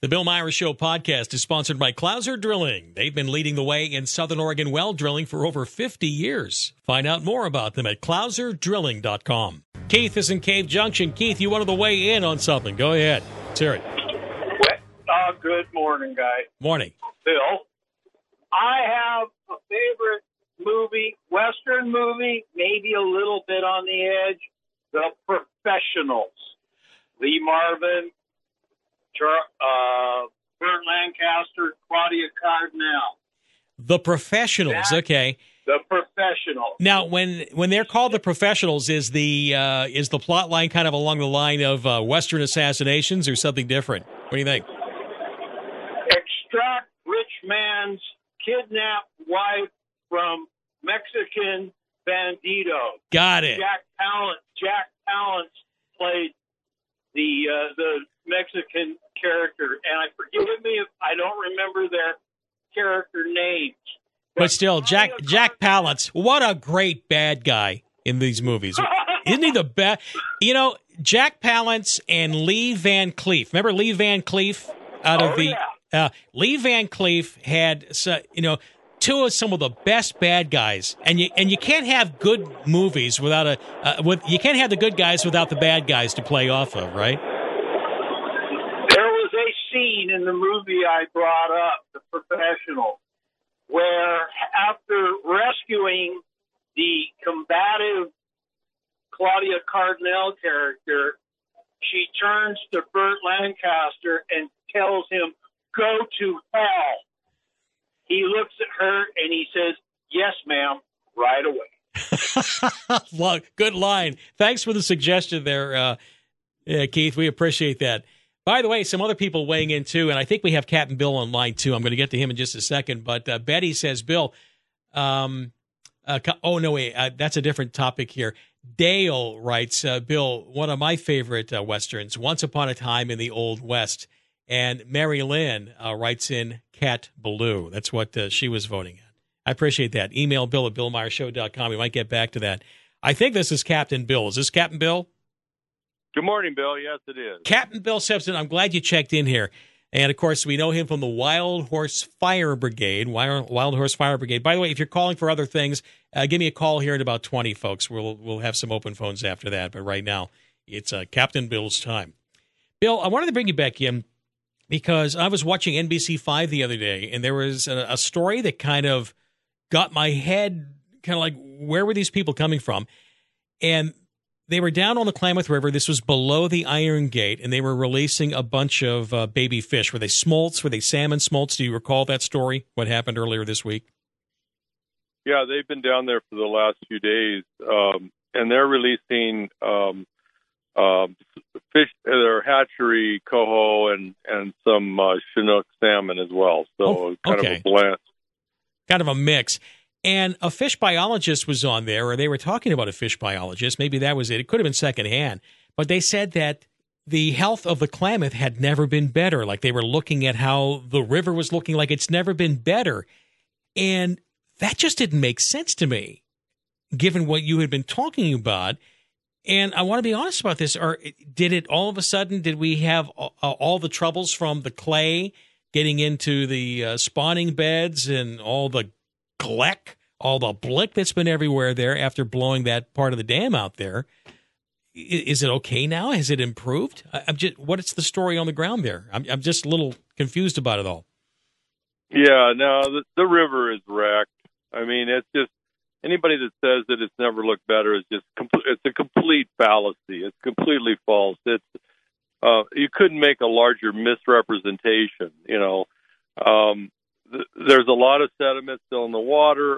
The Bill Myers Show podcast is sponsored by Clouser Drilling. They've been leading the way in Southern Oregon well drilling for over 50 years. Find out more about them at clouserdrilling.com. Keith is in Cave Junction. Keith, you wanted to weigh in on something. Go ahead. Let's hear it. Good morning, guys. Morning. Bill, I have a favorite movie, Western movie, maybe a little bit on the edge, The Professionals. Lee Marvin, Burt Lancaster, Claudia Cardinal. The Professionals, okay. The Professionals. Now, when they're called The Professionals, is the plot line kind of along the line of Western assassinations or something different? What do you think? Extract rich man's kidnapped wife from Mexican bandito. Got it. Jack Palance played the Mexican character, and forgive me if I don't remember their character names. But still, Jack Palance, what a great bad guy in these movies. Isn't he the best? You know, Jack Palance and Lee Van Cleef. Remember Lee Van Cleef Lee Van Cleef had, two of some of the best bad guys, and you can't have good movies without you can't have the good guys without the bad guys to play off of, right? There was a scene in the movie I brought up, The Professional, where after rescuing the combative Claudia Cardinal character, she turns to Burt Lancaster and tells him, "Go to hell." He looks at her and he says, "Yes, ma'am," right away. Good line. Thanks for the suggestion there, Keith. We appreciate that. By the way, some other people weighing in, too, and I think we have Captain Bill on line, too. I'm going to get to him in just a second. But Betty says, Bill, that's a different topic here. Dale writes, Bill, one of my favorite Westerns, Once Upon a Time in the Old West. And Mary Lynn writes in Cat Ballou. That's what she was voting at. I appreciate that. Email Bill at BillMyersShow.com. We might get back to that. I think this is Captain Bill. Is this Captain Bill? Good morning, Bill. Yes, it is. Captain Bill Simpson, I'm glad you checked in here. And, of course, we know him from the Wild Horse Fire Brigade. Wild Horse Fire Brigade. By the way, if you're calling for other things, give me a call here in about 20, folks. We'll have some open phones after that. But right now, it's Captain Bill's time. Bill, I wanted to bring you back in because I was watching NBC5 the other day, and there was a story that kind of got my head kind of like, where were these people coming from? And they were down on the Klamath River. This was below the Iron Gate, and they were releasing a bunch of baby fish. Were they smolts? Were they salmon smolts? Do you recall that story, what happened earlier this week? Yeah, they've been down there for the last few days, and they're releasing fish, their hatchery, coho, and some Chinook salmon as well. So kind of a blend. Kind of a mix. And a fish biologist was on there, or they were talking about a fish biologist. Maybe that was it. It could have been secondhand. But they said that the health of the Klamath had never been better. Like they were looking at how the river was looking like it's never been better. And that just didn't make sense to me, given what you had been talking about. And I want to be honest about this. Or did it all of a sudden, did we have all the troubles from the clay getting into the spawning beds and all the gleck, all the blick that's been everywhere there after blowing that part of the dam out there? Is it okay now? Has it improved? What's the story on the ground there? I'm just a little confused about it all. Yeah, no, the river is wrecked. I mean, it's just, anybody that says that it's never looked better is just it's a complete fallacy. It's completely false. It's you couldn't make a larger misrepresentation. There's a lot of sediment still in the water.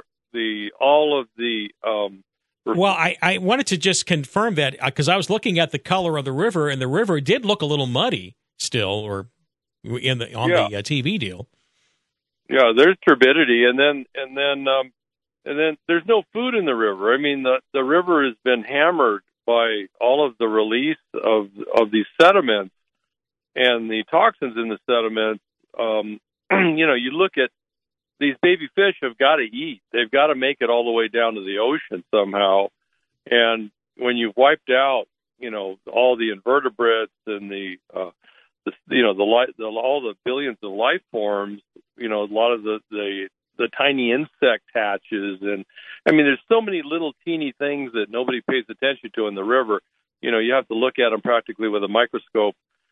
Well, I wanted to just confirm that because I was looking at the color of the river, and the river did look a little muddy still, or on the TV deal. Yeah, there's turbidity, and then there's no food in the river. I mean, the river has been hammered by all of the release of these sediments and the toxins in the sediments. You look at these baby fish have got to eat. They've got to make it all the way down to the ocean somehow. And when you've wiped out, all the invertebrates and the all the billions of life forms, a lot of the tiny insect hatches, and I mean, there's so many little teeny things that nobody pays attention to in the river. You have to look at them practically with a microscope,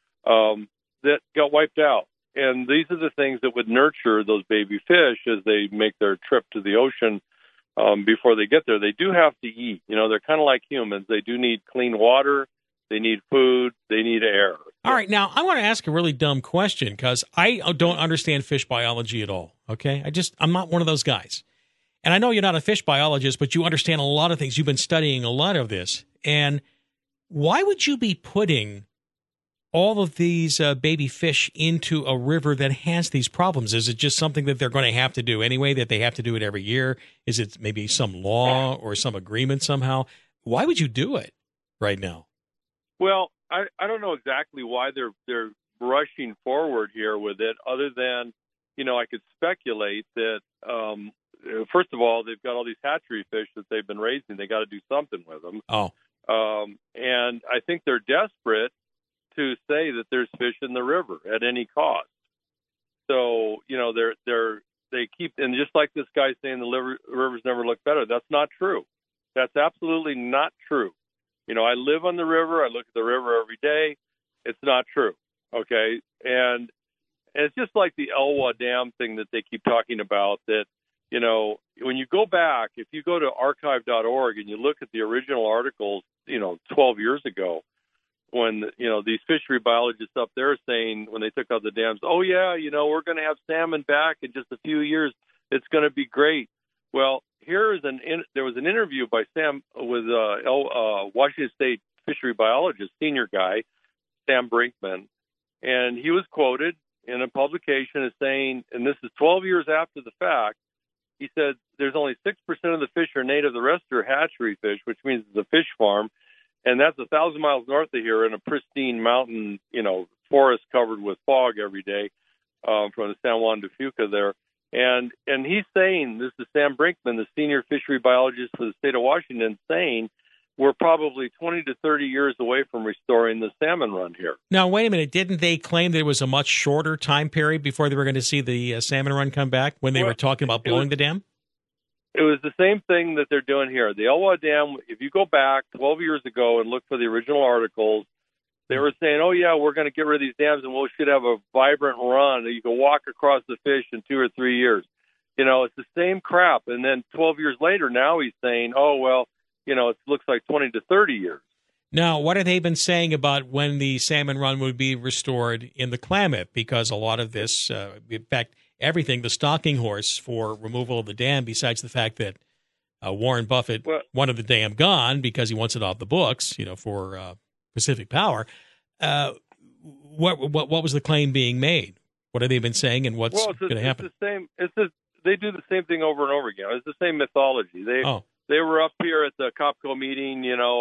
that got wiped out. And these are the things that would nurture those baby fish as they make their trip to the ocean. Before they get there, they do have to eat. They're kind of like humans. They do need clean water. They need food. They need air. All right. Now, I want to ask a really dumb question because I don't understand fish biology at all. Okay. I'm not one of those guys. And I know you're not a fish biologist, but you understand a lot of things. You've been studying a lot of this. And why would you be putting all of these baby fish into a river that has these problems? Is it just something that they're going to have to do anyway, that they have to do it every year? Is it maybe some law or some agreement somehow? Why would you do it right now? Well, I don't know exactly why they're rushing forward here with it, other than, I could speculate that, first of all, they've got all these hatchery fish that they've been raising. They got to do something with them. Oh. And I think they're desperate to say that there's fish in the river at any cost. So, they keep, and just like this guy saying the rivers never look better, that's not true. That's absolutely not true. I live on the river. I look at the river every day. It's not true. Okay. And it's just like the Elwha Dam thing that they keep talking about, that, when you go back, if you go to archive.org and you look at the original articles, 12 years ago, when, these fishery biologists up there saying, when they took out the dams, oh yeah, we're going to have salmon back in just a few years. It's going to be great. Well, there was an interview by Sam with Washington State fishery biologist, senior guy, Sam Brinkman, and he was quoted in a publication as saying, and this is 12 years after the fact, he said there's only 6% of the fish are native. The rest are hatchery fish, which means it's a fish farm, and that's 1,000 miles north of here in a pristine mountain, forest covered with fog every day, from the San Juan de Fuca there. And he's saying, this is Sam Brinkman, the senior fishery biologist for the state of Washington, saying we're probably 20 to 30 years away from restoring the salmon run here. Now, wait a minute. Didn't they claim that it was a much shorter time period before they were going to see the salmon run come back when they were talking about blowing the dam? It was the same thing that they're doing here. The Elwha Dam, if you go back 12 years ago and look for the original articles, they were saying, oh, yeah, we're going to get rid of these dams and we should have a vibrant run. You can walk across the fish in 2 or 3 years. It's the same crap. And then 12 years later, now he's saying, oh, well, it looks like 20 to 30 years. Now, what have they been saying about when the salmon run would be restored in the Klamath? Because a lot of this, in fact, everything, the stalking horse for removal of the dam, besides the fact that Warren Buffett wanted the dam gone because he wants it off the books, for Pacific Power. What was the claim being made? What have they been saying, and what's going to happen? They do the same thing over and over again. It's the same mythology. They were up here at the COPCO meeting,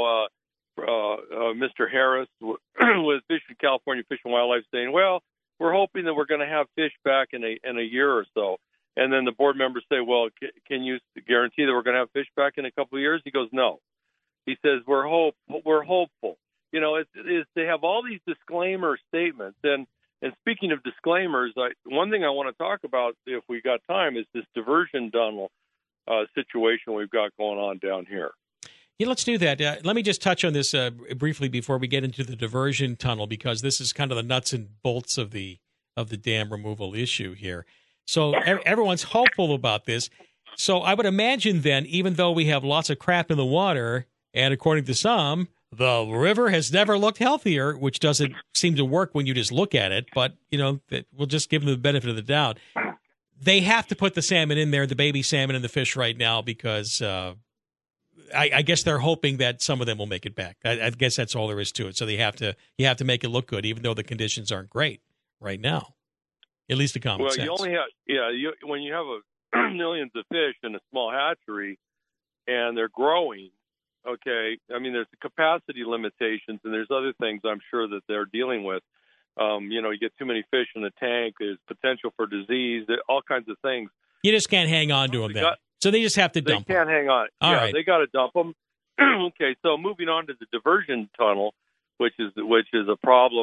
Mr. Harris with California Fish and Wildlife saying, well, we're hoping that we're going to have fish back in a year or so. And then the board members say, well, can you guarantee that we're going to have fish back in a couple of years? He goes, no. He says, we're hopeful. They have all these disclaimer statements. And speaking of disclaimers, one thing I want to talk about, if we got time, is this diversion tunnel situation we've got going on down here. Yeah, let's do that. Let me just touch on this briefly before we get into the diversion tunnel, because this is kind of the nuts and bolts of the dam removal issue here. So everyone's hopeful about this. So I would imagine then, even though we have lots of crap in the water, and according to some, the river has never looked healthier, which doesn't seem to work when you just look at it, but, we'll just give them the benefit of the doubt. They have to put the salmon in there, the baby salmon and the fish right now, because I guess they're hoping that some of them will make it back. I guess that's all there is to it. So you have to make it look good, even though the conditions aren't great right now. At least a common sense. Well, you only have, when you have millions of fish in a small hatchery and they're growing, okay, I mean, there's capacity limitations and there's other things I'm sure that they're dealing with. You get too many fish in the tank, there's potential for disease, all kinds of things. You just can't hang on to them then. So they just have to dump them. They can't hang on. All right. They got to dump them. Okay, so moving on to the diversion tunnel, which is a problem.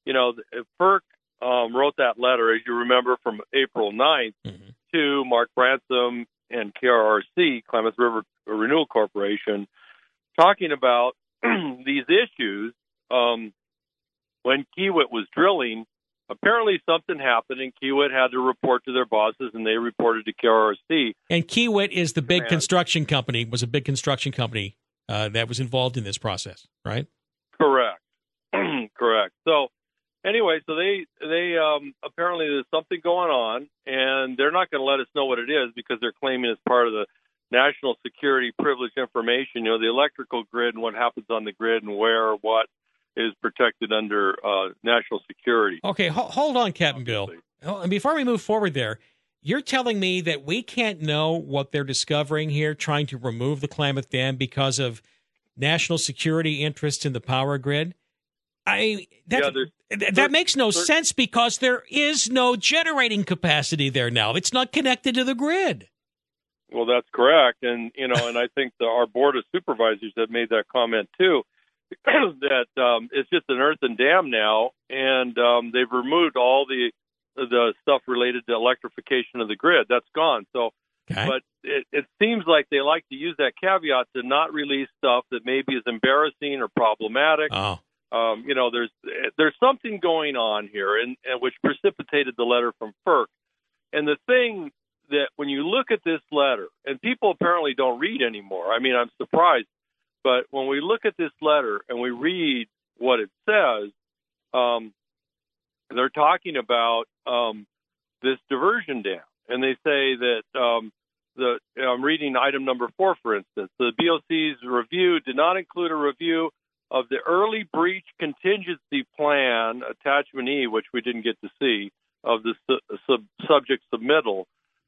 FERC wrote that letter, as you remember, from April 9th to Mark Bransom and KRRC, Klamath River Renewal Corporation, talking about these issues. When Kiewit was drilling, apparently something happened, and Kiewit had to report to their bosses, and they reported to KRRC. And Kiewit is the big construction company, was a big construction company that was involved in this process, right? Correct. Correct. So anyway, so they apparently there's something going on, and they're not going to let us know what it is because they're claiming it's part of the national security privileged information, the electrical grid and what happens on the grid and where, what is protected under national security. Okay, hold on, Captain Bill. And before we move forward there, you're telling me that we can't know what they're discovering here, trying to remove the Klamath Dam because of national security interest in the power grid? That makes no sense because there is no generating capacity there now. It's not connected to the grid. Well, that's correct. And, and I think our Board of Supervisors have made that comment, too, that it's just an earthen dam now, and they've removed all the stuff related to electrification of the grid. That's gone. So, okay. But it seems like they like to use that caveat to not release stuff that maybe is embarrassing or problematic. Oh. There's something going on here, and which precipitated the letter from FERC. And the thing that when you look at this letter, and people apparently don't read anymore. I mean, I'm surprised. But when we look at this letter and we read what it says, they're talking about this diversion dam. And they say that I'm reading item number 4, for instance. The BOC's review did not include a review of the early breach contingency plan, attachment E, which we didn't get to see, of the subject submittal.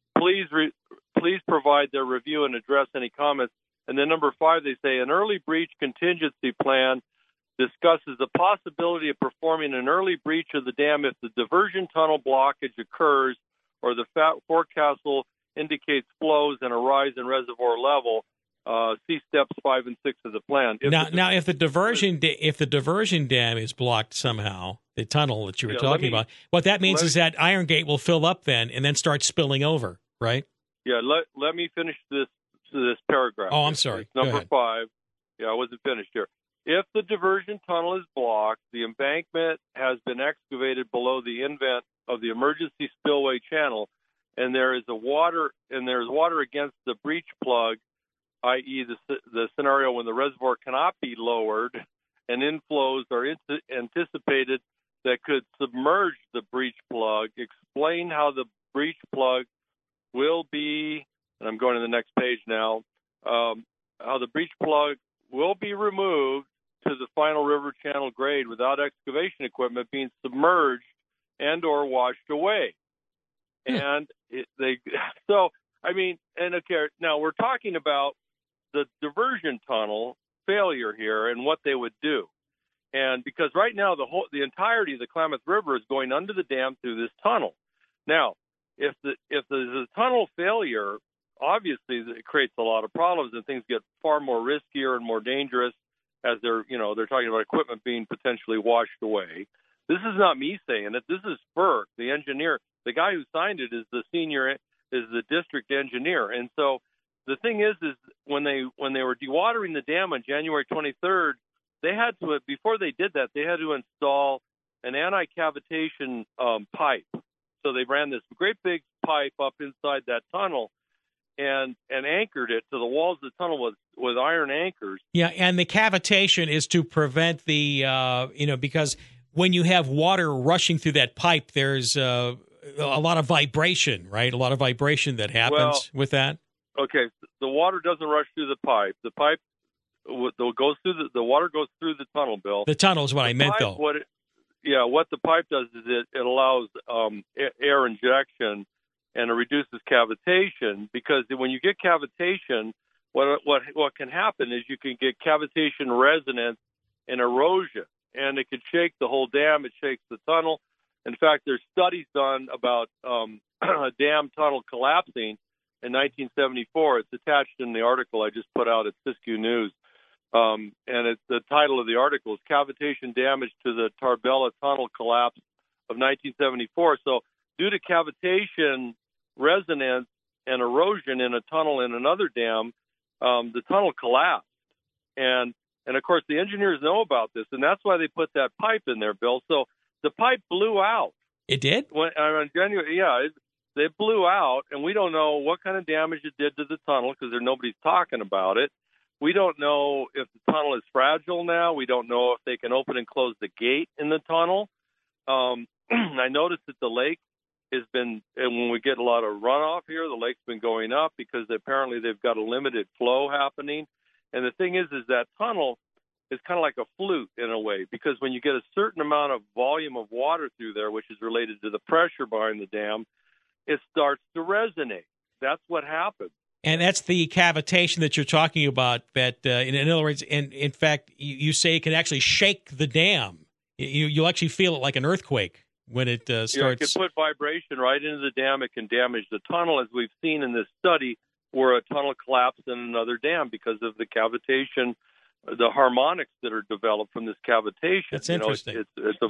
Please provide their review and address any comments. And then number 5, they say an early breach contingency plan discusses the possibility of performing an early breach of the dam if the diversion tunnel blockage occurs or the forecastle indicates flows and a rise in reservoir level. See steps 5 and 6 of the plan. If the diversion dam is blocked somehow, the tunnel that you were talking about, what that means is that Iron Gate will fill up then and then start spilling over, right? Yeah. Let me finish this paragraph. Oh, I'm sorry. It's number 5. Yeah, I wasn't finished here. If the diversion tunnel is blocked, the embankment has been excavated below the invent of the emergency spillway channel, and there's water against the breach plug, i.e. the scenario when the reservoir cannot be lowered and inflows are anticipated that could submerge the breach plug. Explain how the breach plug will be, and I'm going to the next page now, how the breach plug will be removed to the final river channel grade without excavation equipment being submerged and or washed away. And now we're talking about the diversion tunnel failure here and what they would do. And because right now the entirety of the Klamath River is going under the dam through this tunnel. Now, if there's a tunnel failure, obviously it creates a lot of problems and things get far more riskier and more dangerous as they're talking about equipment being potentially washed away. This is not me saying it. This is FERC, the engineer. The guy who signed it is the district engineer. And so the thing is when they were dewatering the dam on January 23rd, they had to, before they did that, they had to install an anti-cavitation pipe. So they ran this great big pipe up inside that tunnel and anchored it to the walls of the tunnel with iron anchors. Yeah, and the cavitation is to prevent the, because when you have water rushing through that pipe, there's a lot of vibration, right? A lot of vibration that happens with that. Okay, the water doesn't rush through the pipe. The pipe goes through the water goes through the tunnel, Bill. The tunnel is what I meant, though. What the pipe does is it allows air injection and it reduces cavitation, because when you get cavitation, what can happen is you can get cavitation resonance and erosion, and it could shake the whole dam. It shakes the tunnel. In fact, there's studies done about a dam tunnel collapsing in 1974. It's attached in the article I just put out at Siskiyou News. And the title of the article is Cavitation Damage to the Tarbella Tunnel Collapse of 1974. So due to cavitation, resonance, and erosion in a tunnel in another dam, the tunnel collapsed. And of course, the engineers know about this, and that's why they put that pipe in there, Bill. So the pipe blew out. It did? They blew out, and we don't know what kind of damage it did to the tunnel because nobody's talking about it. We don't know if the tunnel is fragile now. We don't know if they can open and close the gate in the tunnel. I noticed that the lake has been, and when we get a lot of runoff here, the lake's been going up because apparently they've got a limited flow happening. And the thing is that tunnel is kind of like a flute in a way, because when you get a certain amount of volume of water through there, which is related to the pressure behind the dam, it starts to resonate. That's what happens. And that's the cavitation that you're talking about. That, in other words, in fact, you say it can actually shake the dam. You'll actually feel it like an earthquake when it starts. Yeah, it can put vibration right into the dam. It can damage the tunnel, as we've seen in this study, where a tunnel collapsed in another dam because of the cavitation, the harmonics that are developed from this cavitation. That's interesting.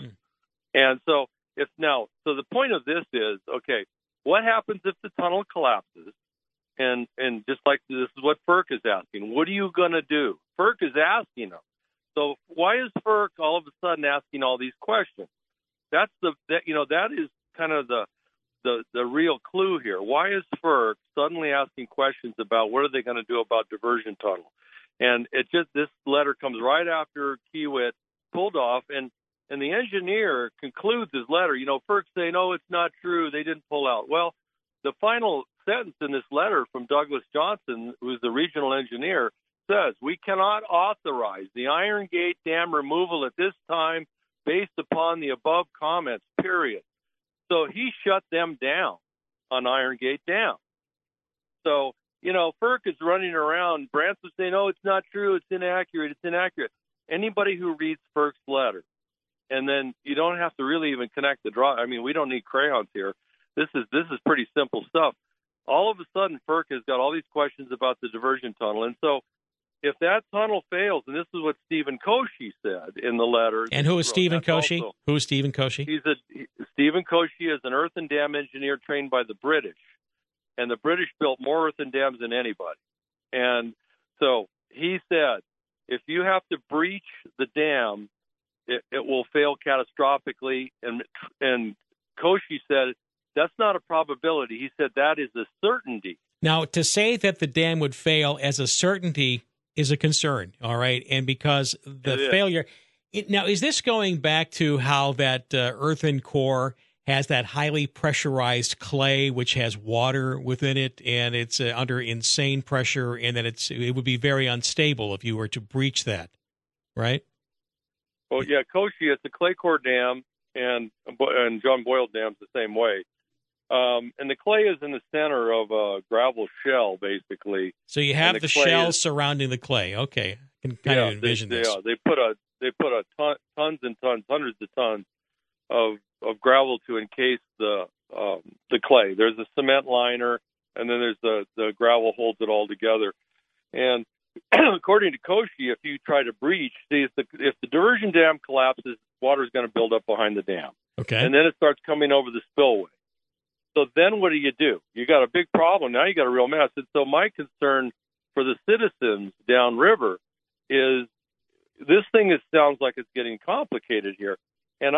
And so so the point of this is, okay, what happens if the tunnel collapses? And just like this is what FERC is asking, what are you going to do? FERC is asking them. So why is FERC all of a sudden asking all these questions? That is kind of the real clue here. Why is FERC suddenly asking questions about what are they going to do about diversion tunnel? And this letter comes right after Kiewit pulled off, and the engineer concludes his letter. FERC saying, "No, it's not true. They didn't pull out." Well, the final sentence in this letter from Douglas Johnson, who's the regional engineer, says, "We cannot authorize the Iron Gate Dam removal at this time based upon the above comments, period." So he shut them down on Iron Gate Dam. So, FERC is running around. Branson's saying, "Oh, it's not true. It's inaccurate. It's inaccurate." Anybody who reads FERC's letter, and then you don't have to really even connect the draw. I mean, we don't need crayons here. This is pretty simple stuff. All of a sudden, FERC has got all these questions about the diversion tunnel. And so if that tunnel fails, and this is what Stephen Cauchy said in the letter. And who is Stephen Cauchy? Who is Stephen Cauchy? Stephen Cauchy is an earthen dam engineer trained by the British. And the British built more earthen dams than anybody. And so he said, if you have to breach the dam, it will fail catastrophically. And Cauchy said, that's not a probability. He said that is a certainty. Now, to say that the dam would fail as a certainty is a concern, all right? And because the failure... Now, is this going back to how that earthen core has that highly pressurized clay, which has water within it, and it's under insane pressure, and that it would be very unstable if you were to breach that, right? Well, yeah, Cauchy, it's a clay core dam, and John Boyle Dam's the same way. And the clay is in the center of a gravel shell, basically. So you have the shell surrounding the clay. Okay, I can kind of envision this. Yeah, they put tons and tons, hundreds of tons of gravel to encase the clay. There's a cement liner, and then there's the gravel holds it all together. And according to Cauchy, if you try to breach, if the diversion dam collapses, water is going to build up behind the dam. Okay. And then it starts coming over the spillway. So then what do? You got a big problem. Now you got a real mess. And so my concern for the citizens downriver is this thing sounds like it's getting complicated here. And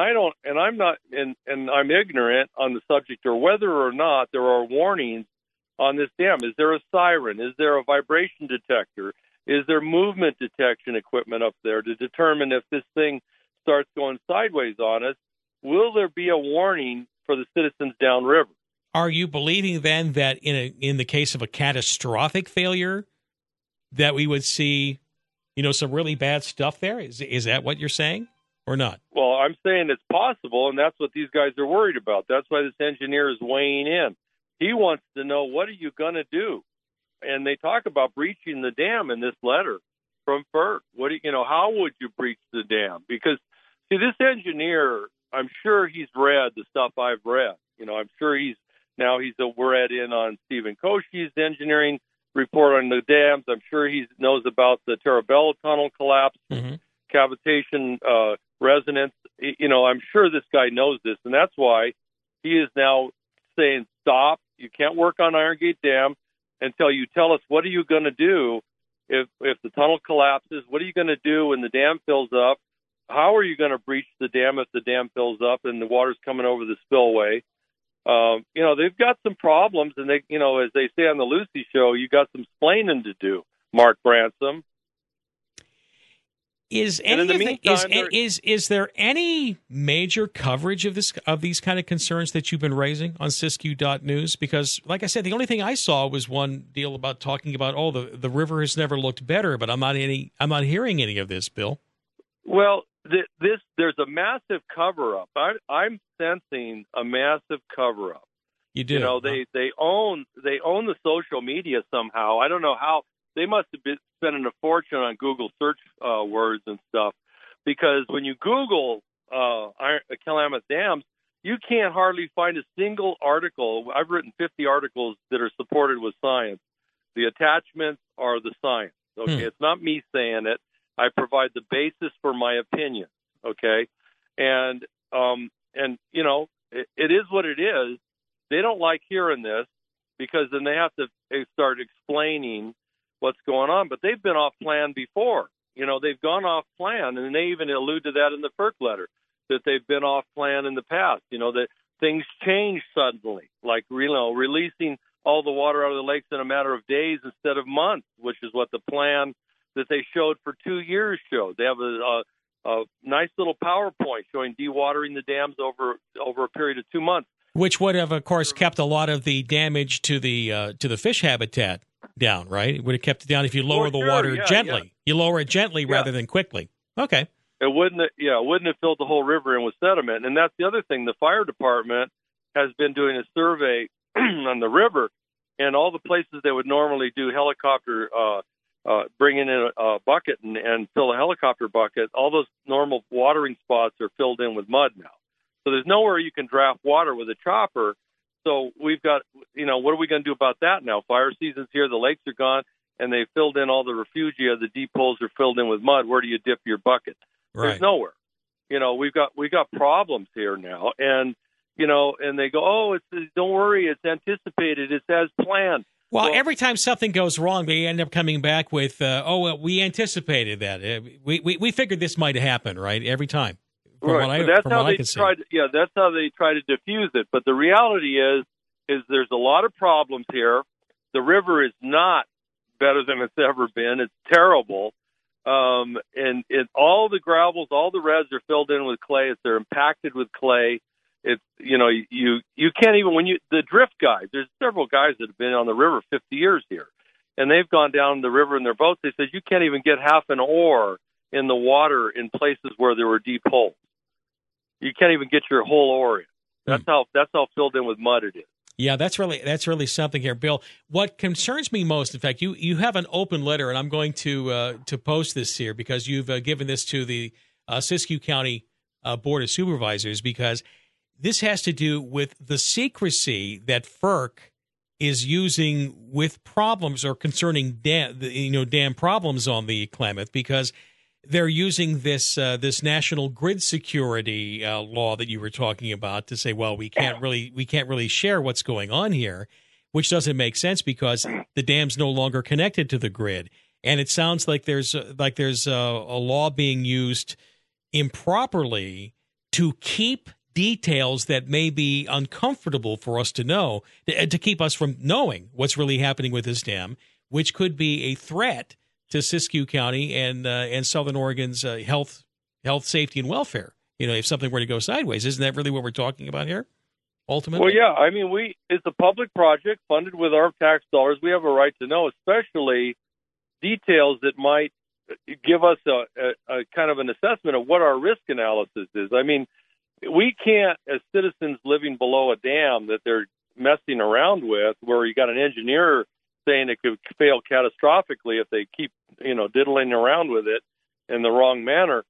I'm ignorant on the subject or whether or not there are warnings on this dam. Is there a siren? Is there a vibration detector? Is there movement detection equipment up there to determine if this thing starts going sideways on us? Will there be a warning for the citizens downriver? Are you believing then that in the case of a catastrophic failure that we would see, some really bad stuff there? Is that what you're saying or not? Well, I'm saying it's possible, and that's what these guys are worried about. That's why this engineer is weighing in. He wants to know, what are you going to do? And they talk about breaching the dam in this letter from FERC. How would you breach the dam? Because, see, this engineer, I'm sure he's read the stuff I've read. I'm sure he's read in on Stephen Cauchy's engineering report on the dams. I'm sure he knows about the Terabella Tunnel collapse, cavitation resonance. I'm sure this guy knows this, and that's why he is now saying, stop. You can't work on Iron Gate Dam until you tell us what are you going to do if the tunnel collapses. What are you going to do when the dam fills up? How are you going to breach the dam if the dam fills up and the water's coming over the spillway? They've got some problems, and they, as they say on the Lucy Show, you got some splaining to do, Mark Bransom. Is there any major coverage of these kind of concerns that you've been raising on Siskiyou.news? Because, like I said, the only thing I saw was one deal about talking about the river has never looked better, but I'm not hearing any of this, Bill. Well, there's a massive cover up. I'm sensing a massive cover up. You do. They own the social media somehow. I don't know how. They must have been spending a fortune on Google search words and stuff, because when you Google Klamath Dams, you can't hardly find a single article. I've written 50 articles that are supported with science. The attachments are the science. Okay, It's not me saying it. I provide the basis for my opinion. Okay, and it is what it is. They don't like hearing this because then they have to start explaining what's going on, but they've been off plan before. They've gone off plan, and they even allude to that in the FERC letter, that they've been off plan in the past. That things change suddenly, like releasing all the water out of the lakes in a matter of days instead of months, which is what the plan that they showed for 2 years showed. They have a nice little PowerPoint showing dewatering the dams over a period of 2 months, which would have, of course, kept a lot of the damage to the fish habitat down, right? It would have kept it down if you lower the water gently. Yeah. You lower it gently rather than quickly. Okay. It wouldn't have filled the whole river in with sediment. And that's the other thing. The fire department has been doing a survey on the river, and all the places they would normally do helicopter, bringing in a bucket and fill a helicopter bucket, all those normal watering spots are filled in with mud now. So there's nowhere you can draft water with a chopper. So we've got, what are we going to do about that now? Fire season's here, the lakes are gone, and they filled in all the refugia. The deep holes are filled in with mud. Where do you dip your bucket? Right. There's nowhere. We've got problems here now, and and they go, don't worry, it's anticipated, it's as planned. Well, every time something goes wrong, they end up coming back with, we anticipated that. We figured this might happen, right? Every time. That's how they try to diffuse it. But the reality is there's a lot of problems here. The river is not better than it's ever been. It's terrible. And all the gravels, all the reds are filled in with clay. They're impacted with clay. It's, you can't even, the drift guys, there's several guys that have been on the river 50 years here, and they've gone down the river in their boats. They said you can't even get half an oar in the water in places where there were deep holes. You can't even get your whole oar in. That's how filled in with mud it is. Yeah, that's really something here, Bill. What concerns me most, in fact, you have an open letter, and I'm going to post this here because you've given this to the Siskiyou County Board of Supervisors, because this has to do with the secrecy that FERC is using with problems or concerning dam problems on the Klamath, because they're using this national grid security law that you were talking about to say, well, we can't really share what's going on here, which doesn't make sense because the dam's no longer connected to the grid. And it sounds like there's a law being used improperly to keep details that may be uncomfortable for us to know, to keep us from knowing what's really happening with this dam, which could be a threat to Siskiyou County and Southern Oregon's health, safety, and welfare. If something were to go sideways, isn't that really what we're talking about here? Ultimately, well, yeah. I mean, it's a public project funded with our tax dollars. We have a right to know, especially details that might give us a kind of an assessment of what our risk analysis is. I mean, we can't, as citizens living below a dam that they're messing around with, where you got an engineer saying it could fail catastrophically if they keep, diddling around with it in the wrong manner.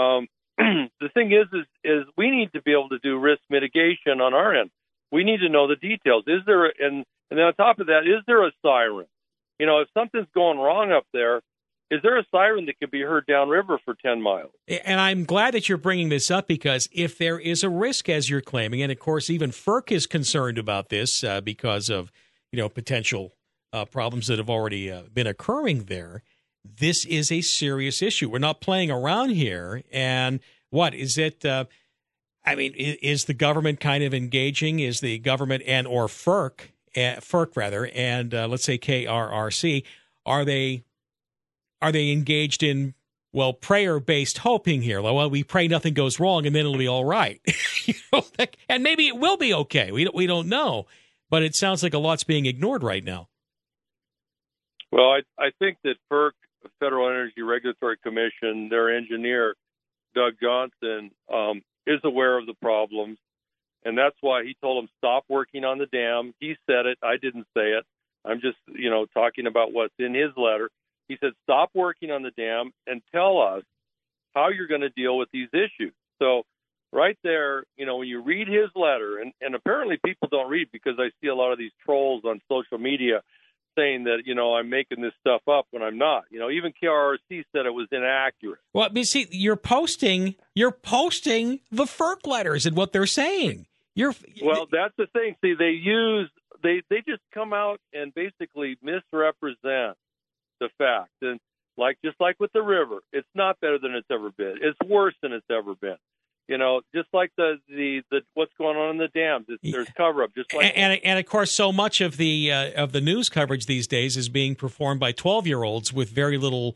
The thing is we need to be able to do risk mitigation on our end. We need to know the details. And then on top of that, is there a siren? If something's going wrong up there, is there a siren that could be heard downriver for 10 miles? And I'm glad that you're bringing this up, because if there is a risk, as you're claiming, and of course even FERC is concerned about this because of potential problems that have already been occurring there, this is a serious issue. We're not playing around here. And what is it? Is the government kind of engaging? Is the government and or FERC rather, and let's say KRRC, are they engaged in, prayer-based hoping here? Well, we pray nothing goes wrong, and then it'll be all right. And maybe it will be okay. We don't know, but it sounds like a lot's being ignored right now. Well, I think that FERC, Federal Energy Regulatory Commission, their engineer, Doug Johnson, is aware of the problems, and that's why he told them stop working on the dam. He said it. I didn't say it. I'm just, talking about what's in his letter. He said, stop working on the dam and tell us how you're going to deal with these issues. So right there, when you read his letter, and apparently people don't read, because I see a lot of these trolls on social media saying that, I'm making this stuff up when I'm not. Even KRRC said it was inaccurate. Well, you see, you're posting the FERC letters and what they're saying. Well, that's the thing. See, they just come out and basically misrepresent the fact. And just like with the river, it's not better than it's ever been. It's worse than it's ever been. Just like the what's going on in the dams, there's cover up. Just like and of course, so much of the news coverage these days is being performed by 12-year-olds with very little,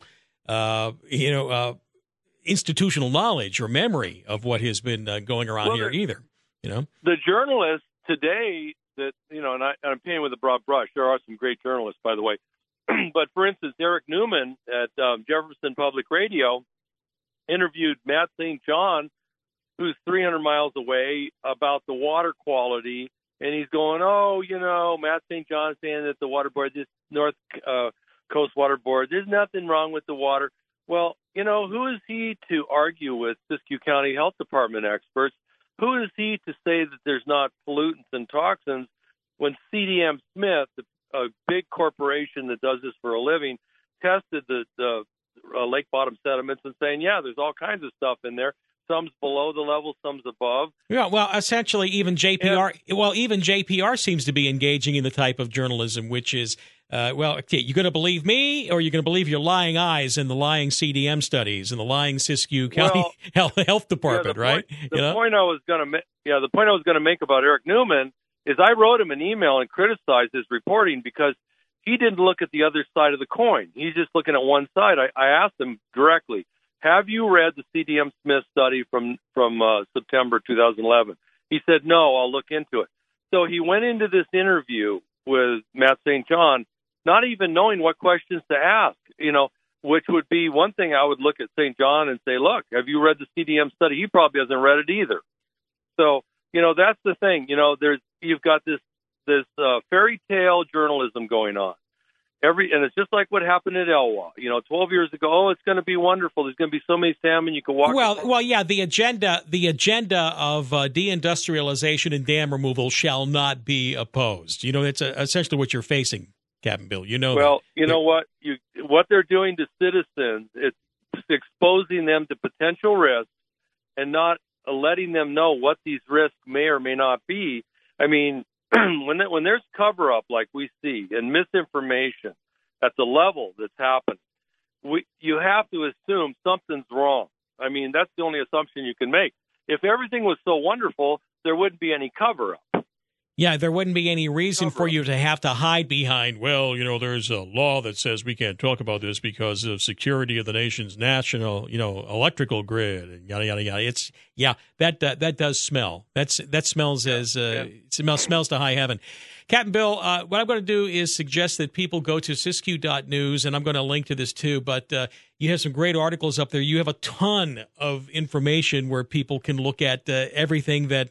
institutional knowledge or memory of what has been going around here either. The journalists today that and I'm painting with a broad brush. There are some great journalists, by the way. But for instance, Eric Newman at Jefferson Public Radio interviewed Matt St. John, who's 300 miles away, about the water quality. And he's going, Matt St. John saying that the water board, this North Coast Water Board, there's nothing wrong with the water. Well, who is he to argue with Siskiyou County Health Department experts? Who is he to say that there's not pollutants and toxins when CDM Smith, a big corporation that does this for a living, tested the lake bottom sediments and saying, there's all kinds of stuff in there. Some's below the level, some's above. Yeah, well, essentially, even JPR seems to be engaging in the type of journalism which is, you're going to believe me, or you're going to believe your lying eyes and the lying CDM studies and the lying Siskiyou County Health Department, right? The point I was going to make about Eric Newman is I wrote him an email and criticized his reporting because he didn't look at the other side of the coin. He's just looking at one side. I asked him directly, have you read the CDM Smith study from September 2011? He said, no, I'll look into it. So he went into this interview with Matt St. John, not even knowing what questions to ask, which would be one thing. I would look at St. John and say, look, have you read the CDM study? He probably hasn't read it either. So, that's the thing. You've got this fairy tale journalism going on. And it's just like what happened at Elwha. 12 years ago, it's going to be wonderful. There's going to be so many salmon you can walk. Well, yeah. The agenda of deindustrialization and dam removal shall not be opposed. That's essentially what you're facing, Captain Bill. Well, that. What they're doing to citizens, it's exposing them to potential risks and not letting them know what these risks may or may not be. I mean, when there's cover up like we see and misinformation at the level that's happened, you have to assume something's wrong. I mean, that's the only assumption you can make. If everything was so wonderful, there wouldn't be any cover up. Yeah, there wouldn't be any reason for you to have to hide behind, there's a law that says we can't talk about this because of security of the nation's national, electrical grid and yada, yada, yada. That does smell. That smells it smells to high heaven. Captain Bill, what I'm going to do is suggest that people go to Siskiyou.news, and I'm going to link to this too, but you have some great articles up there. You have a ton of information where people can look at everything that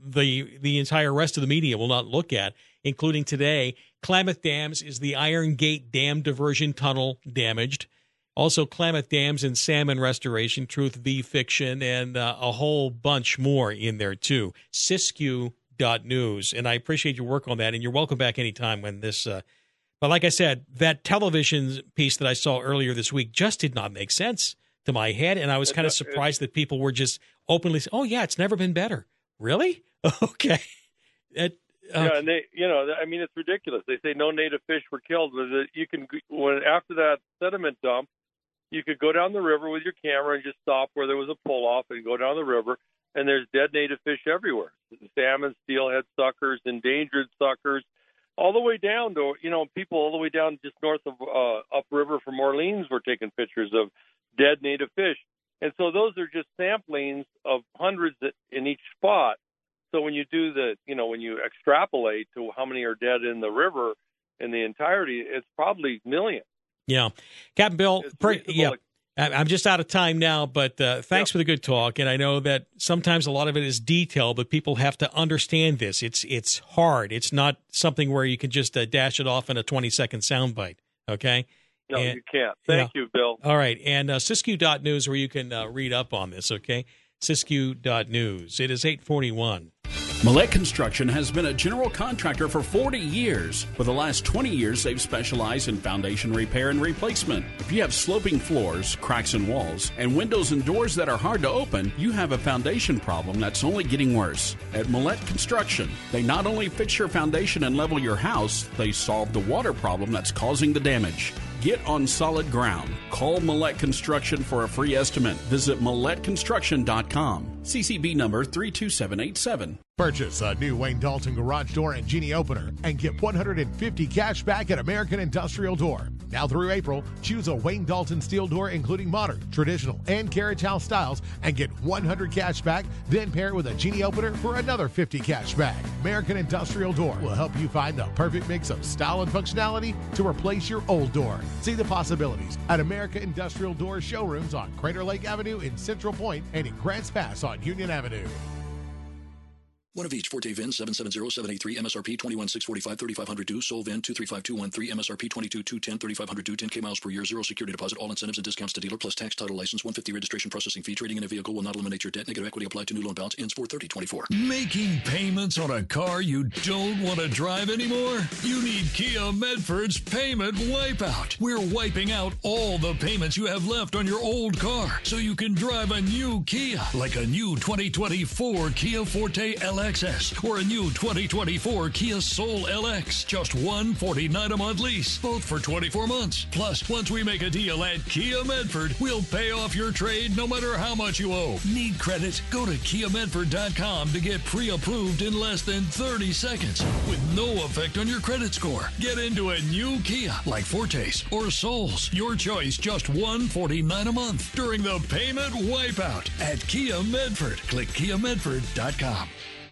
the entire rest of the media will not look at, including today. Klamath Dams, is the Iron Gate Dam diversion tunnel damaged? Also, Klamath Dams and salmon restoration, truth v. fiction, and a whole bunch more in there too. Siskiyou.news, and I appreciate your work on that, and you're welcome back anytime when this But like I said, that television piece that I saw earlier this week just did not make sense to my head, and I was kind of surprised that people were just openly saying, "Oh yeah, it's never been better." Really? Okay. Yeah, and they, I mean, it's ridiculous. They say no native fish were killed, but you can, after that sediment dump, you could go down the river with your camera and just stop where there was a pull off and go down the river, and there's dead native fish everywhere: salmon, steelhead suckers, endangered suckers, all the way down to people all the way down just north of upriver from Orleans were taking pictures of dead native fish, and so those are just samplings of hundreds in each spot. So when you do when you extrapolate to how many are dead in the river in the entirety, it's probably millions. Yeah. Captain Bill, I'm just out of time now, but thanks for the good talk. And I know that sometimes a lot of it is detail, but people have to understand this. It's hard. It's not something where you can just dash it off in a 20-second soundbite, okay? No, you can't. Thank you, Bill. All right. And Siskiyou.news where you can read up on this, okay? Siskiyou.news. It is 8:41. Millette Construction has been a general contractor for 40 years. For the last 20 years, they've specialized in foundation repair and replacement. If you have sloping floors, cracks in walls, and windows and doors that are hard to open, you have a foundation problem that's only getting worse. At Millette Construction, they not only fix your foundation and level your house, they solve the water problem that's causing the damage. Get on solid ground. Call Millette Construction for a free estimate. Visit MilletteConstruction.com. CCB number 32787. Purchase a new Wayne Dalton garage door and genie opener and get $150 cash back at American Industrial Door. Now through April, choose a Wayne Dalton steel door including modern, traditional, and carriage house styles and get $100 cash back, then pair it with a genie opener for another $50 cash back. American Industrial Door will help you find the perfect mix of style and functionality to replace your old door. See the possibilities at American Industrial Door showrooms on Crater Lake Avenue in Central Point and in Grants Pass on Union Avenue. One of each. Forte VIN 770783 MSRP 21645 3500 due. Sol VIN 235213 MSRP 22210 3500 due. 10K miles per year. Zero security deposit. All incentives and discounts to dealer plus tax, title, license. 150 registration processing fee. Trading in a vehicle will not eliminate your debt. Negative equity applied to new loan balance. Ends 4/30/24. Making payments on a car you don't want to drive anymore? You need Kia Medford's Payment Wipeout. We're wiping out all the payments you have left on your old car so you can drive a new Kia, like a new 2024 Kia Forte LXS or a new 2024 Kia Soul LX. Just $149 a month lease, both for 24 months. Plus, once we make a deal at Kia Medford, we'll pay off your trade no matter how much you owe. Need credit? Go to KiaMedford.com to get pre-approved in less than 30 seconds with no effect on your credit score. Get into a new Kia like Fortes or Souls. Your choice, just $149 a month during the Payment Wipeout at Kia Medford. Click KiaMedford.com.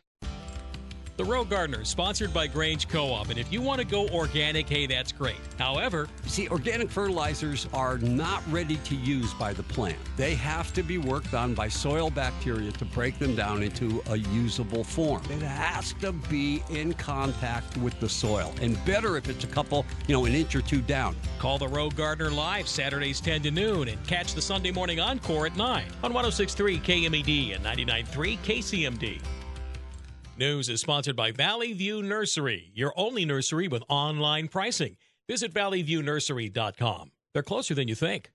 The Row Gardener, sponsored by Grange Co-op. And if you want to go organic, hey, that's great. However, see, organic fertilizers are not ready to use by the plant. They have to be worked on by soil bacteria to break them down into a usable form. It has to be in contact with the soil, and better if it's a couple, an inch or two down. Call the Row Gardener live Saturdays 10 to noon and catch the Sunday morning encore at 9 on 106.3 KMED and 99.3 KCMD. News is sponsored by Valley View Nursery, your only nursery with online pricing. Visit valleyviewnursery.com. They're closer than you think.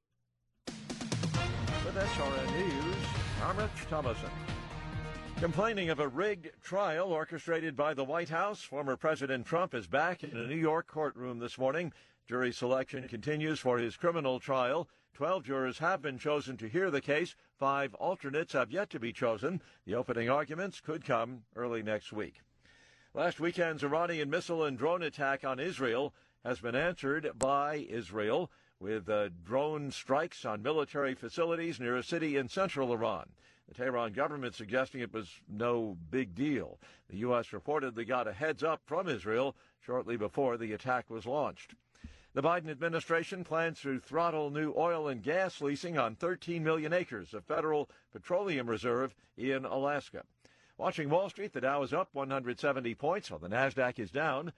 With SRN News, I'm Rich Thomason. Complaining of a rigged trial orchestrated by the White House, former President Trump is back in a New York courtroom this morning. Jury selection continues for his criminal trial. 12 jurors have been chosen to hear the case. 5 alternates have yet to be chosen. The opening arguments could come early next week. Last weekend's Iranian missile and drone attack on Israel has been answered by Israel with drone strikes on military facilities near a city in central Iran. The Tehran government suggesting it was no big deal. The U.S. reportedly got a heads up from Israel shortly before the attack was launched. The Biden administration plans to throttle new oil and gas leasing on 13 million acres of federal petroleum reserve in Alaska. Watching Wall Street, the Dow is up 170 points, while the NASDAQ is down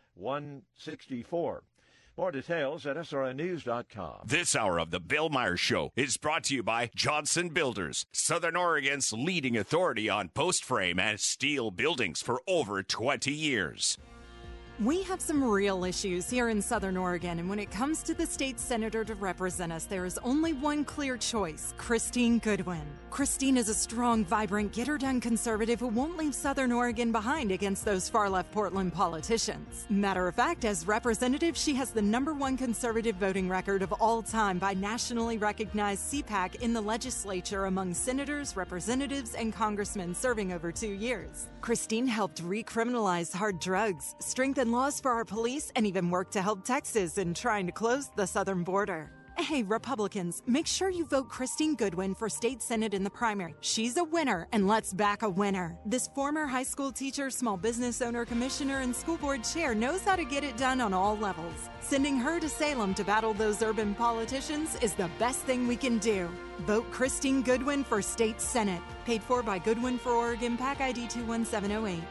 164. More details at srnnews.com. This hour of the Bill Myers Show is brought to you by Johnson Builders, Southern Oregon's leading authority on post frame and steel buildings for over 20 years. We have some real issues here in Southern Oregon, and when it comes to the state senator to represent us, there is only one clear choice: Christine Goodwin. Christine is a strong, vibrant, get-her-done conservative who won't leave Southern Oregon behind against those far-left Portland politicians. Matter of fact, as representative, she has the #1 conservative voting record of all time by nationally recognized CPAC in the legislature among senators, representatives, and congressmen serving over 2 years. Christine helped recriminalize hard drugs, strengthen laws for our police, and even worked to help Texas in trying to close the southern border. Hey, Republicans, make sure you vote Christine Goodwin for state senate in the primary. She's a winner, and let's back a winner. This former high school teacher, small business owner, commissioner, and school board chair knows how to get it done on all levels. Sending her to Salem to battle those urban politicians is the best thing we can do. Vote Christine Goodwin for state senate. Paid for by Goodwin for Oregon, PAC ID 21708.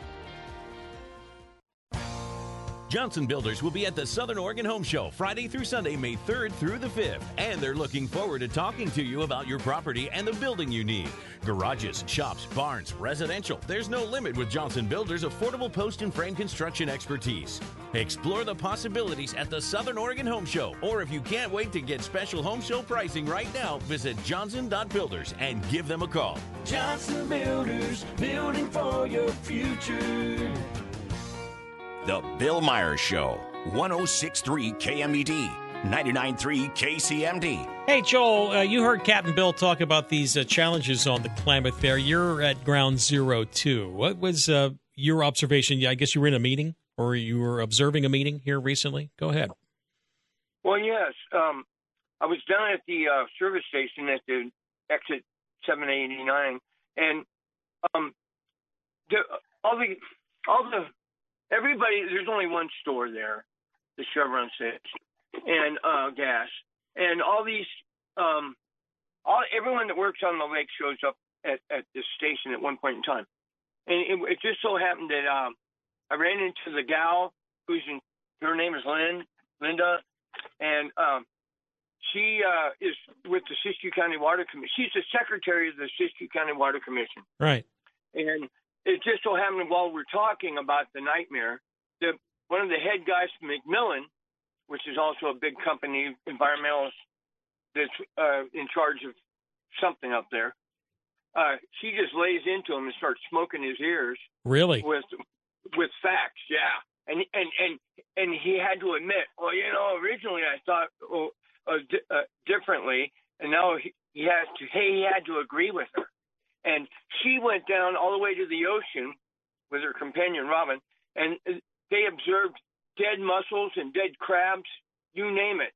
Johnson Builders will be at the Southern Oregon Home Show Friday through Sunday, May 3rd through the 5th. And they're looking forward to talking to you about your property and the building you need. Garages, shops, barns, residential. There's no limit with Johnson Builders' affordable post and frame construction expertise. Explore the possibilities at the Southern Oregon Home Show. Or if you can't wait to get special home show pricing right now, visit johnson.builders and give them a call. Johnson Builders, building for your future. The Bill Myers Show, 106.3 KMED, 99.3 KCMD. Hey, Joel, you heard Captain Bill talk about these challenges on the Klamath there. You're at Ground Zero, too. What was your observation? I guess you were in a meeting, or you were observing a meeting here recently? Go ahead. Well, yes. I was down at the service station at the exit 789, and everybody, there's only one store there, the Chevron station, and gas. And all these, everyone that works on the lake shows up at this station at one point in time. And it just so happened that I ran into the gal her name is Linda, and she is with the Siskiyou County Water Commission. She's the secretary of the Siskiyou County Water Commission. Right. And it just so happened while we're talking about the nightmare, that one of the head guys from McMillan, which is also a big company, environmentalist, that's in charge of something up there, she just lays into him and starts smoking his ears. Really? With facts, yeah. And he had to admit, well, originally I thought differently, and now he had to agree with her. And she went down all the way to the ocean with her companion, Robin, and they observed dead mussels and dead crabs, you name it.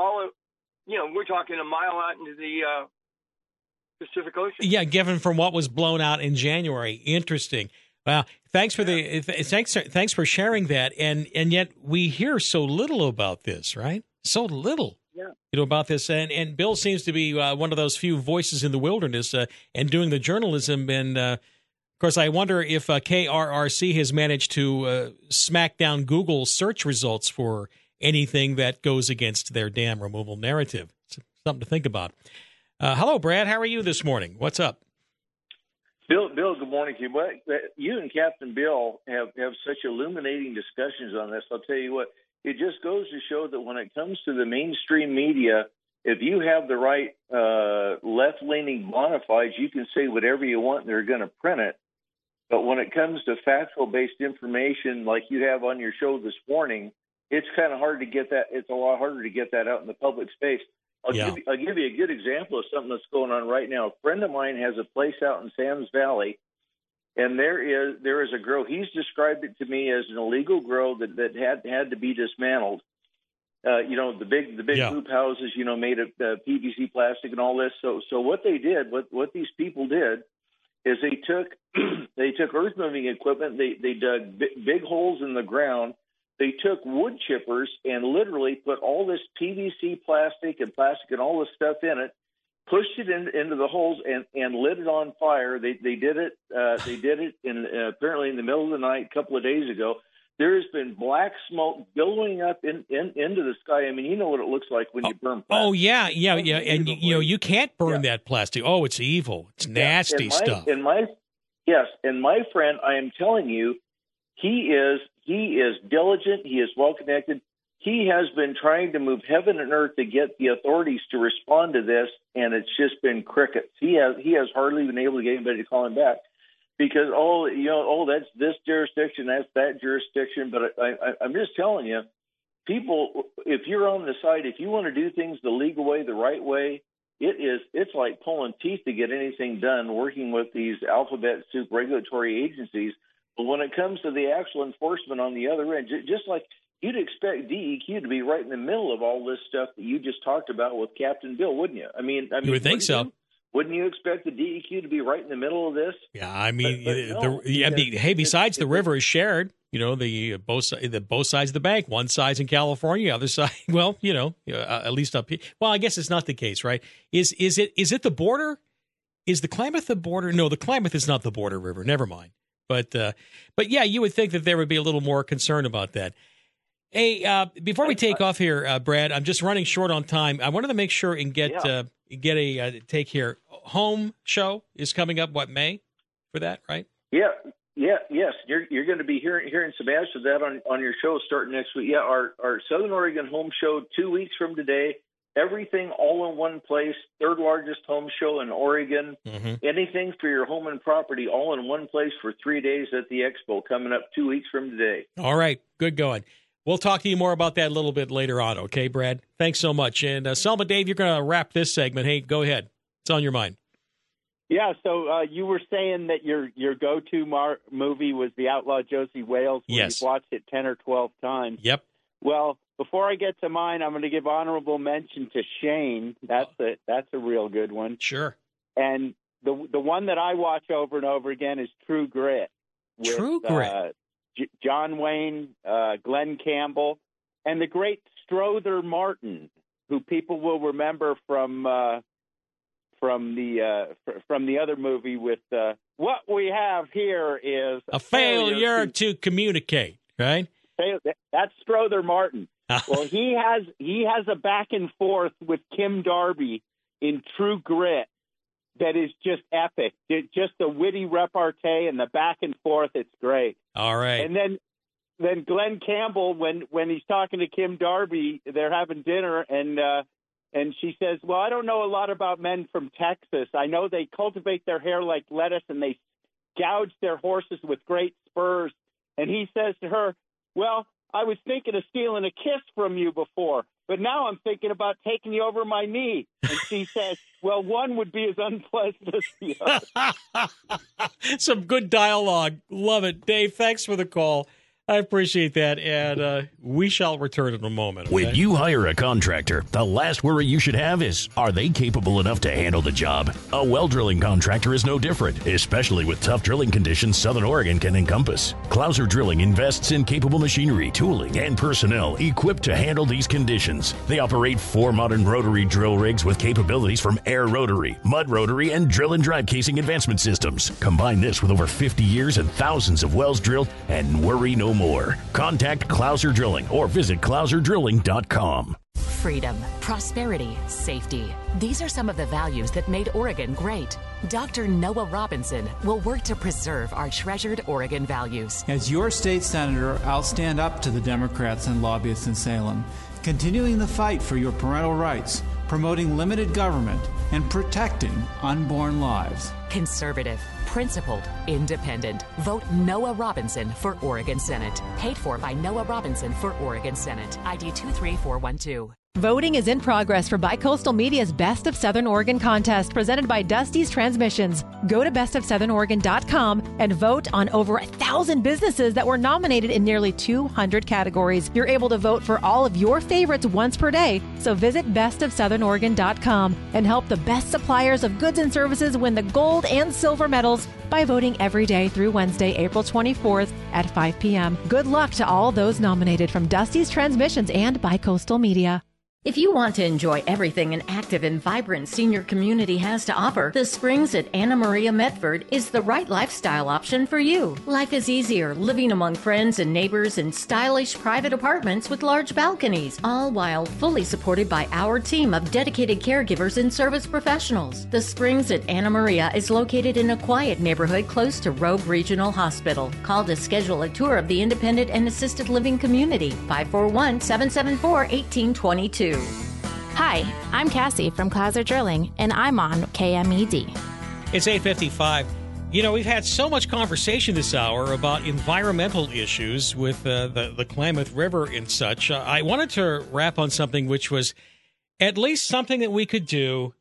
We're talking a mile out into the Pacific Ocean. Yeah, given from what was blown out in January. Interesting. Well, thanks for sharing that. And yet we hear so little about this, right? So little. Yeah. About this. And Bill seems to be one of those few voices in the wilderness and doing the journalism. And, of course, I wonder if KRRC has managed to smack down Google search results for anything that goes against their dam removal narrative. It's something to think about. Hello, Brad. How are you this morning? What's up? Bill, good morning to you. Well, you and Captain Bill have such illuminating discussions on this. I'll tell you what. It just goes to show that when it comes to the mainstream media, if you have the right left-leaning bona fides, you can say whatever you want and they're going to print it. But when it comes to factual-based information like you have on your show this morning, it's kind of hard to get that. It's a lot harder to get that out in the public space. I'll give you a good example of something that's going on right now. A friend of mine has a place out in Sam's Valley, and there is a grow. He's described it to me as an illegal grow that had to be dismantled. The big hoop houses, made of PVC plastic and all this. So what they did, what these people did, is they took earth moving equipment. They dug big holes in the ground. They took wood chippers and literally put all this PVC plastic and all this stuff in it, pushed it into the holes and lit it on fire. They did it. They did it apparently in the middle of the night a couple of days ago. There has been black smoke billowing up into the sky. I mean, you know what it looks like when you burn plastic. Oh, yeah. And, you can't burn that plastic. Oh, it's evil. It's nasty stuff. And my friend, I am telling you, he is He is diligent. He is well connected. He has been trying to move heaven and earth to get the authorities to respond to this, and it's just been crickets. He has hardly been able to get anybody to call him back because, that's this jurisdiction, that's that jurisdiction. But I'm just telling you, people, if you're on the side, if you want to do things the legal way, the right way, it's like pulling teeth to get anything done working with these alphabet soup regulatory agencies. But when it comes to the actual enforcement on the other end, just like you'd expect DEQ to be right in the middle of all this stuff that you just talked about with Captain Bill, wouldn't you? I mean, you would think so. Wouldn't you expect the DEQ to be right in the middle of this? Yeah, I mean, besides the river is shared. The both sides of the bank. One side's in California, other side. Well, at least up here. Well, I guess it's not the case, right? Is it the border? Is the Klamath the border? No, the Klamath is not the border river. Never mind. But yeah, you would think that there would be a little more concern about that. Hey, before we take off here, Brad, I'm just running short on time. I wanted to make sure and get a take here. Home show is coming up, May for that, right? Yeah. Yes. You're going to be hearing some ads of that on your show starting next week. Yeah, our Southern Oregon home show 2 weeks from today. Everything all in one place. Third largest home show in Oregon. Mm-hmm. Anything for your home and property all in one place for 3 days at the Expo coming up 2 weeks from today. All right. Good going. We'll talk to you more about that a little bit later on. Okay, Brad? Thanks so much. And Selma, Dave, you're going to wrap this segment. Hey, go ahead. It's on your mind. Yeah, so you were saying that your go-to movie was The Outlaw Josie Wales. Yes. You've watched it 10 or 12 times. Yep. Well, before I get to mine, I'm going to give honorable mention to Shane. That's a real good one. Sure. And the one that I watch over and over again is True Grit. With, True Grit. John Wayne, Glenn Campbell, and the great Strother Martin, who people will remember from the other movie with what we have here is a failure to communicate, right? That's Strother Martin. Well, he has a back and forth with Kim Darby in True Grit that is just epic. Just the witty repartee and the back and forth. It's great. All right. And then Glenn Campbell, when he's talking to Kim Darby, they're having dinner, and she says, well, I don't know a lot about men from Texas. I know they cultivate their hair like lettuce, and they gouge their horses with great spurs. And he says to her, well, I was thinking of stealing a kiss from you before, but now I'm thinking about taking you over my knee. And she says, well, one would be as unpleasant as the other. Some good dialogue. Love it. Dave, thanks for the call. I appreciate that, and we shall return in a moment. Okay? When you hire a contractor, the last worry you should have is, are they capable enough to handle the job? A well drilling contractor is no different, especially with tough drilling conditions Southern Oregon can encompass. Clouser Drilling invests in capable machinery, tooling, and personnel equipped to handle these conditions. They operate 4 modern rotary drill rigs with capabilities from air rotary, mud rotary, and drill and drive casing advancement systems. Combine this with over 50 years and thousands of wells drilled, and worry no more. Contact Clouser Drilling or visit ClouserDrilling.com. Freedom, prosperity, safety. These are some of the values that made Oregon great. Dr. Noah Robinson will work to preserve our treasured Oregon values. As your state senator, I'll stand up to the Democrats and lobbyists in Salem, continuing the fight for your parental rights, promoting limited government, and protecting unborn lives. Conservative, principled, independent. Vote Noah Robinson for Oregon Senate. Paid for by Noah Robinson for Oregon Senate. ID 23412. Voting is in progress for Bicoastal Media's Best of Southern Oregon contest presented by Dusty's Transmissions. Go to bestofsouthernoregon.com and vote on over 1,000 businesses that were nominated in nearly 200 categories. You're able to vote for all of your favorites once per day, so visit bestofsouthernoregon.com and help the best suppliers of goods and services win the gold and silver medals by voting every day through Wednesday, April 24th at 5 p.m. Good luck to all those nominated from Dusty's Transmissions and Bicoastal Media. If you want to enjoy everything an active and vibrant senior community has to offer, the Springs at Anna Maria Medford is the right lifestyle option for you. Life is easier living among friends and neighbors in stylish private apartments with large balconies, all while fully supported by our team of dedicated caregivers and service professionals. The Springs at Anna Maria is located in a quiet neighborhood close to Rogue Regional Hospital. Call to schedule a tour of the independent and assisted living community, 541-774-1822. Hi, I'm Cassie from Clauser Drilling, and I'm on KMED. It's 8:55. You know, we've had so much conversation this hour about environmental issues with the Klamath River and such. I wanted to wrap on something which was at least something that we could do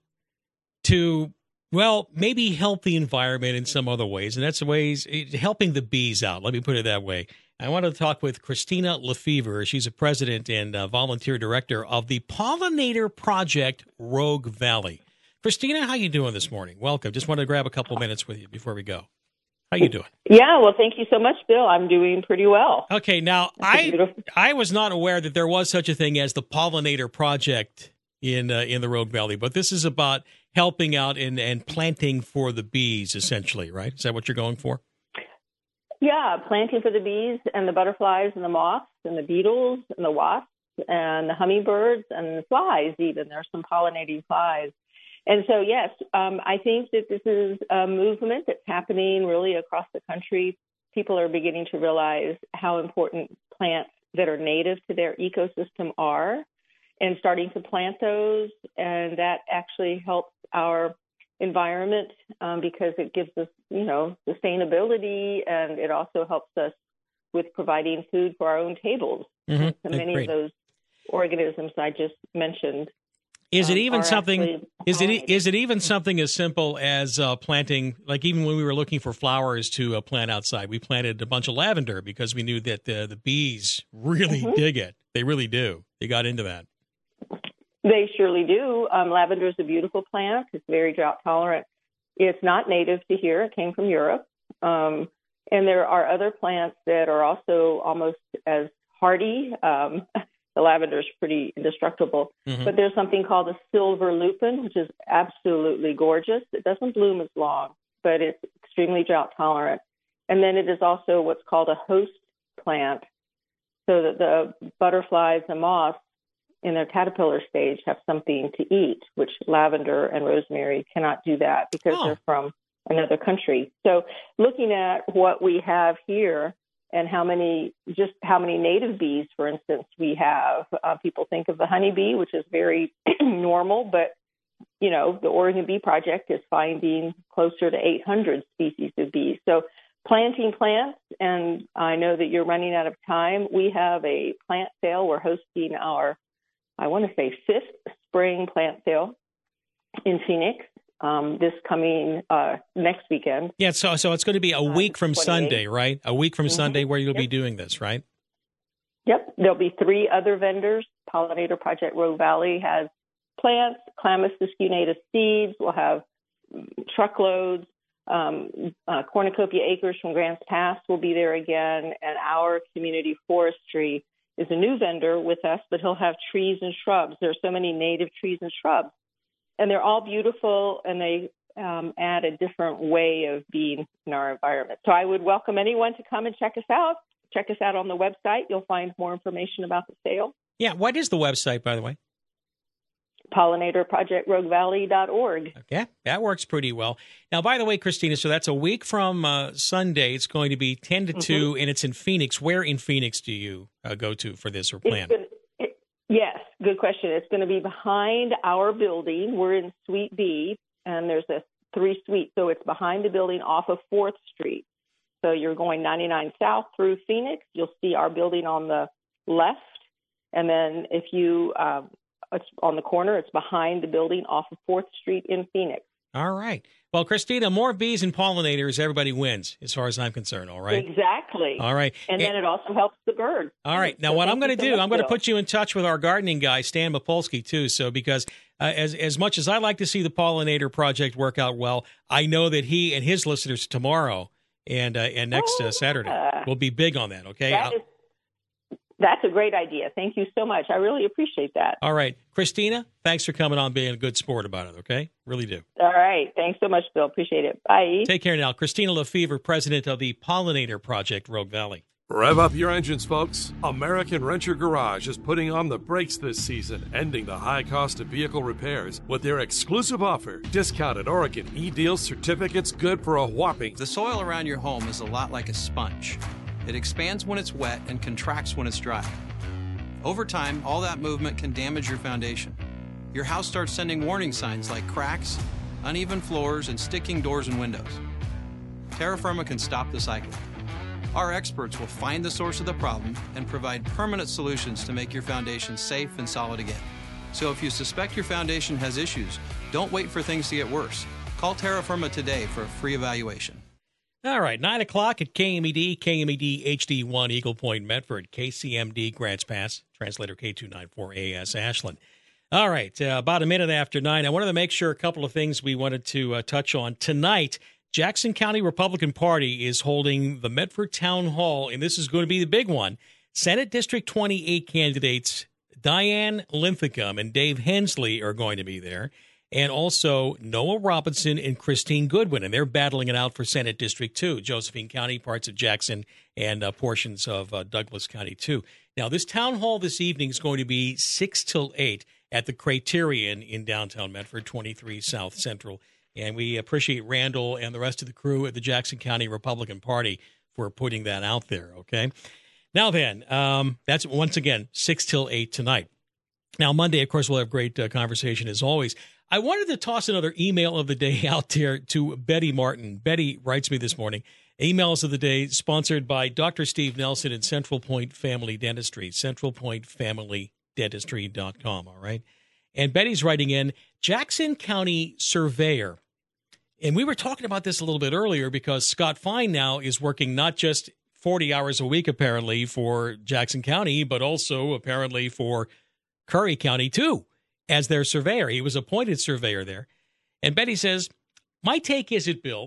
to, well, maybe help the environment in some other ways, and that's the ways helping the bees out. Let me put it that way. I want to talk with Christina Lefevre. She's a president and volunteer director of the Pollinator Project Rogue Valley. Christina, how you doing this morning? Welcome. Just wanted to grab a couple minutes with you before we go. How you doing? Yeah, well, thank you so much, Bill. I'm doing pretty well. Okay, now I was not aware that there was such a thing as the Pollinator Project in the Rogue Valley, but this is about helping out and planting for the bees, essentially, right? Is that what you're going for? Yeah, planting for the bees and the butterflies and the moths and the beetles and the wasps and the hummingbirds and the flies even. There's some pollinating flies. And so, yes, I think that this is a movement that's happening really across the country. People are beginning to realize how important plants that are native to their ecosystem are and starting to plant those. And that actually helps our environment because it gives us, sustainability, and it also helps us with providing food for our own tables. Mm-hmm. So many of those organisms I just mentioned. Is it even something? Is it even something as simple as planting? Like even when we were looking for flowers to plant outside, we planted a bunch of lavender because we knew that the bees really dig it. They really do. They got into that. They surely do. Lavender is a beautiful plant. It's very drought tolerant. It's not native to here. It came from Europe. And there are other plants that are also almost as hardy. The lavender is pretty indestructible. Mm-hmm. But there's something called a silver lupin, which is absolutely gorgeous. It doesn't bloom as long, but it's extremely drought tolerant. And then it is also what's called a host plant, so that the butterflies and moths in their caterpillar stage have something to eat, which lavender and rosemary cannot do that because they're from another country. So looking at what we have here and how many native bees, for instance, we have, people think of the honeybee, which is very normal, but, the Oregon Bee Project is finding closer to 800 species of bees. So planting plants, and I know that you're running out of time. We have a plant sale. We're hosting our, I want to say, 5th spring plant sale in Phoenix this coming next weekend. Yeah, so it's going to be a week from Sunday, right? A week from Sunday where you'll be doing this, right? Yep. There'll be 3 other vendors. Pollinator Project Rogue Valley has plants, Klamath Native seeds. We'll have truckloads. Cornucopia Acres from Grants Pass will be there again, and our community forestry is a new vendor with us, but he'll have trees and shrubs. There are so many native trees and shrubs, and they're all beautiful, and they add a different way of being in our environment. So I would welcome anyone to come and check us out. Check us out on the website. You'll find more information about the sale. Yeah, what is the website, by the way? PollinatorProjectRogueValley.org. Okay, that works pretty well. Now, by the way, Christina, so that's a week from Sunday. It's going to be 10 to 2, and it's in Phoenix. Where in Phoenix do you go to for this or plan? Yes, good question. It's going to be behind our building. We're in Suite B, and there's a 3-suite, so it's behind the building off of 4th Street. So you're going 99 South through Phoenix. You'll see our building on the left, and then if you it's on the corner. It's behind the building off of 4th Street in Phoenix. All right. Well, Christina, more bees and pollinators, everybody wins, as far as I'm concerned, all right? Exactly. All right. And then it also helps the birds. All right. Now, what I'm going to do, I'm going to put you in touch with our gardening guy, Stan Mapolsky, too. So because as much as I like to see the Pollinator Project work out well, I know that he and his listeners tomorrow and next Saturday will be big on that, okay? That's a great idea. Thank you so much. I really appreciate that. All right. Christina, thanks for coming on, being a good sport about it, okay? Really do. All right. Thanks so much, Bill. Appreciate it. Bye. Take care now. Christina Lefevre, president of the Pollinator Project, Rogue Valley. Rev up your engines, folks. American Renter Garage is putting on the brakes this season, ending the high cost of vehicle repairs with their exclusive offer. Discounted Oregon e-Deal certificates good for a whopping. The soil around your home is a lot like a sponge. It expands when it's wet and contracts when it's dry. Over time, all that movement can damage your foundation. Your house starts sending warning signs like cracks, uneven floors, and sticking doors and windows. Terra Firma can stop the cycle. Our experts will find the source of the problem and provide permanent solutions to make your foundation safe and solid again. So if you suspect your foundation has issues, don't wait for things to get worse. Call Terra Firma today for a free evaluation. All right, 9 o'clock at KMED, KMED HD1, Eagle Point, Medford, KCMD, Grants Pass, translator K294AS, Ashland. All right, about a minute after 9, I wanted to make sure a couple of things we wanted to touch on. Tonight, Jackson County Republican Party is holding the Medford Town Hall, and this is going to be the big one. Senate District 28 candidates Diane Linthicum and Dave Hensley are going to be there, and also Noah Robinson and Christine Goodwin, and they're battling it out for Senate District 2, Josephine County, parts of Jackson, and portions of Douglas County, too. Now, this town hall this evening is going to be 6 till 8 at the Criterion in downtown Medford, 23 South Central. And we appreciate Randall and the rest of the crew at the Jackson County Republican Party for putting that out there, okay? Now then, that's, once again, 6 till 8 tonight. Now, Monday, of course, we'll have great conversation as always. I wanted to toss another email of the day out there to Betty Martin. Betty writes me this morning, emails of the day sponsored by Dr. Steve Nelson and Central Point Family Dentistry, centralpointfamilydentistry.com, all right? And Betty's writing in, Jackson County Surveyor. And we were talking about this a little bit earlier because Scott Fine now is working not just 40 hours a week, apparently, for Jackson County, but also apparently for Curry County, too, as their surveyor. He was appointed surveyor there. And Betty says, my take is it, Bill,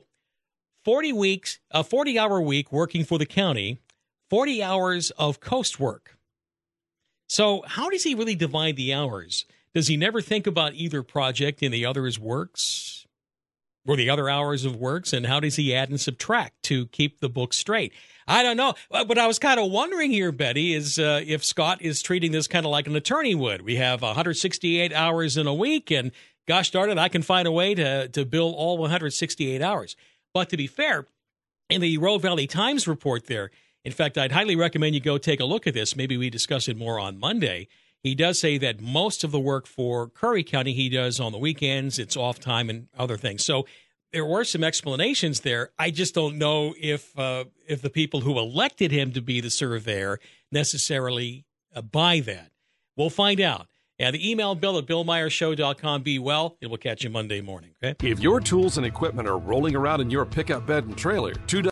40-hour week working for the county, 40 hours of coast work. So how does he really divide the hours? Does he never think about either project and the other's works? Or the other hours of works, and how does he add and subtract to keep the book straight? I don't know. But I was kind of wondering here, Betty, is if Scott is treating this kind of like an attorney would. We have 168 hours in a week, and gosh darn it, I can find a way to bill all 168 hours. But to be fair, in the Rogue Valley Times report there, in fact, I'd highly recommend you go take a look at this. Maybe we discuss it more on Monday. He does say that most of the work for Curry County he does on the weekends, it's off time and other things. So there were some explanations there. I just don't know if the people who elected him to be the surveyor necessarily buy that. We'll find out. And the email Bill at BillMeyerShow.com. Be well, and we'll catch you Monday morning. Okay? If your tools and equipment are rolling around in your pickup bed and trailer,